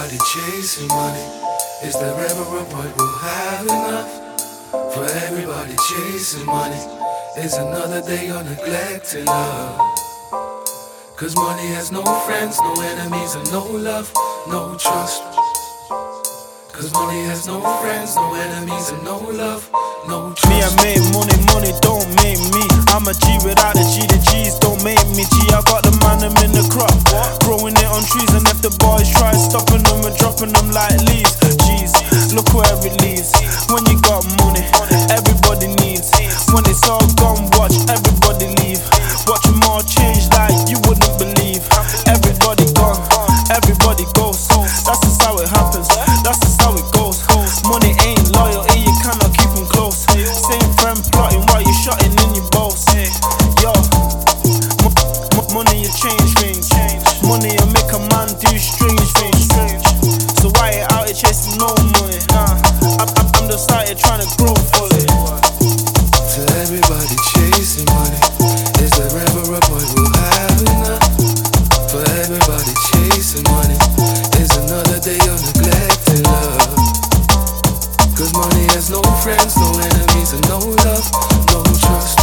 everybody chasing money, is there ever a point we'll have enough? For everybody chasing money, is another day of neglecting love. Cause money has no friends, no enemies, and no love, no trust. Cause money has no friends, no enemies, and no love, no trust. Me, I make money, money don't make me. I'm a G without the G, the G's don't make me G. I got the man, I'm in the crop, growing it on trees. And if the boys try stopping them, we're dropping them like leaves. Jeez, look where it leads. When you got money, everybody needs. When it's all gone, watch everybody leave. Watch them all change like you wouldn't believe. Everybody gone, everybody goes. That's just how it happens, that's just how it goes. Money ain't loyal, you cannot keep them close. Same friend plotting while you shotting in your boss. Yo, money you change things. Money you make a man do strange things. So why you out here chasing no money? I'm just out here trying to grow fully. To everybody chasing money, is there ever a point we'll have enough? For everybody chasing money, is another day of neglecting love. Cause money has no friends, no enemies, and no love, no trust.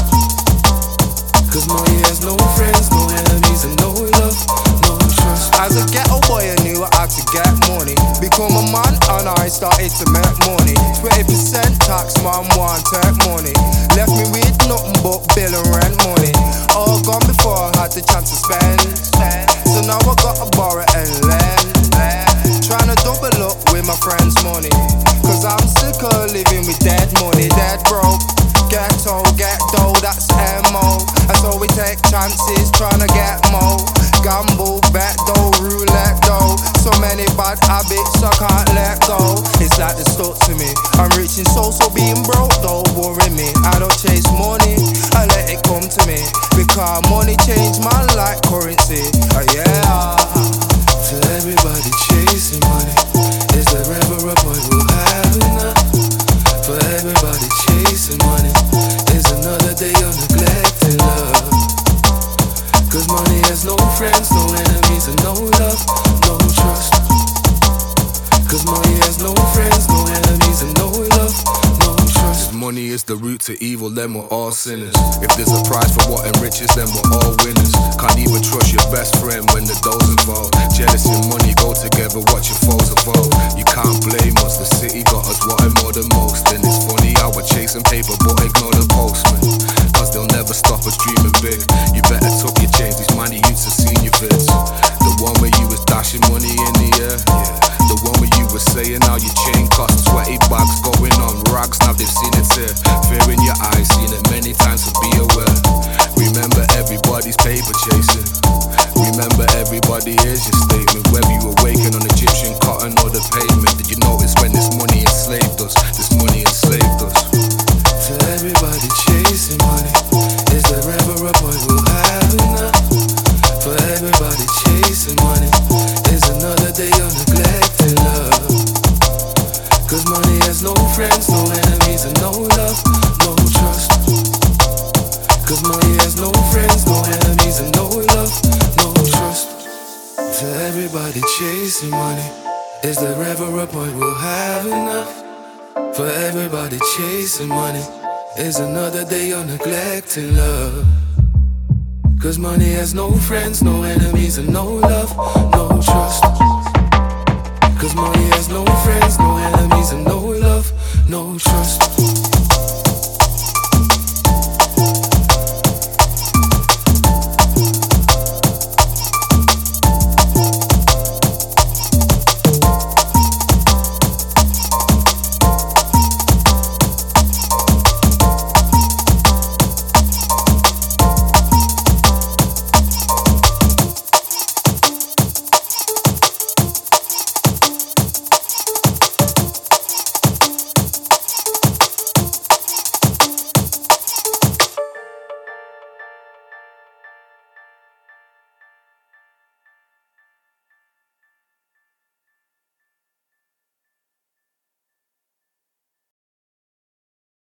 Cause money has no friends, no enemies, and no love, no trust. As a ghetto boy, I knew I had to get money. Become a man and I started to make money. 20% tax, man, want take money. Left me with nothing but bill and rent money. All gone before I had the chance to spend. So now I gotta borrow and lend. Trying to double up with my friends' money. Cause I'm sick of living with dead money, dead broke. Ghetto, get dough, that's MO. And so we take chances trying to get more. Gamble, bet dough, roulette dough. So many bad habits I can't let go. It's like they're stuck to me. I'm reaching so being broke don't worry me. I don't chase money, I let it come to me. Because money change man like currency. Yeah. To everybody chasing money, is there ever a point we'll have enough? For everybody chasing money, is another day of neglecting love. Cause money has no friends, no enemies, and no love, no trust. Cause money has no friends, no enemies, and no love, no trust. If money is the root to evil, then we're all sinners. If there's a prize for what enriches, then we're all winners. Can't even trust your best friend when the dough's involved. Jealousy and money go together, watch your foes evolve. You can't blame us, the city got us wanting more than most. And it's funny how we're chasing paper but ignore the postman. Cause they'll never stop us dreaming big. You better tuck your chains, these man youths have seen your vids. The one where you was dashing money in the air, the one where you were saying how your chain cost 20 bags, going on rags, now they've seen it here. Fear in your eyes, seen it many times, so be aware. Remember everybody's paper chasing. Remember everybody hears your statement. Whether you were waking on Egyptian cotton or the pavement, did you notice when this money enslaved us? This money enslaved us. To everybody chasing money, is there ever a point we'll have enough? For everybody chasing money, is another day of neglecting love. Cause money has no friends, no enemies, and no love, no trust. Cause money has no friends, no enemies, and no love, no trust. To everybody chasing money, is there ever a point we'll have enough? For everybody chasing money, is another day of neglecting love. Cause money has no friends, no enemies, and no love, no trust. Cause money has no friends.